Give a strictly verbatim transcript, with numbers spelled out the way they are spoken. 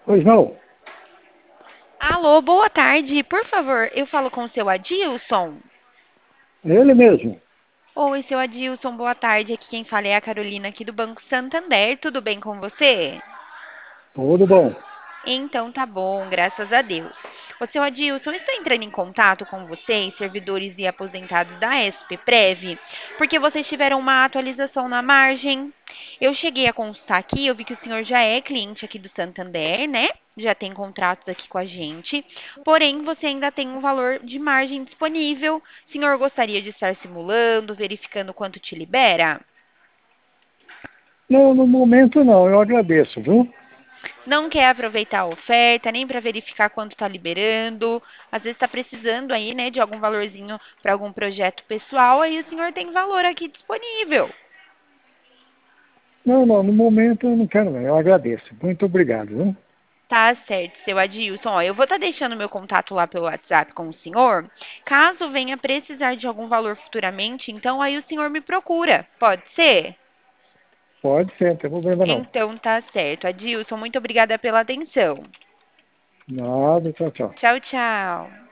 Pois não, Alô, boa tarde. Por favor, eu falo com o seu Adilson. ele mesmo. Oi, seu Adilson, boa tarde. Aqui quem fala é a Carolina aqui do Banco Santander. Tudo bem com você? Tudo bom. Então tá bom, graças a Deus. Ô, seu Adilson, estou entrando em contato com vocês, servidores e aposentados da S P Prev, porque vocês tiveram uma atualização na margem. Eu cheguei a consultar aqui, eu vi que o senhor já é cliente aqui do Santander, né? Já tem contratos aqui com a gente. Porém, você ainda tem um valor de margem disponível. O senhor gostaria de estar simulando, verificando quanto te libera? Não, no momento não, eu agradeço, viu? Não quer aproveitar a oferta, nem para verificar quanto está liberando. Às vezes está precisando aí, né, de algum valorzinho para algum projeto pessoal, aí o senhor tem valor aqui disponível. Não, não, no momento eu não quero não, eu agradeço. Muito obrigado, viu? Tá certo, seu Adilson. Ó, eu vou estar deixando meu contato lá pelo WhatsApp com o senhor. Caso venha precisar de algum valor futuramente, então aí o senhor me procura. Pode ser? Pode ser, não tem problema não. Então tá certo. Adilson, muito obrigada pela atenção. Nada, tchau, tchau. Tchau, tchau.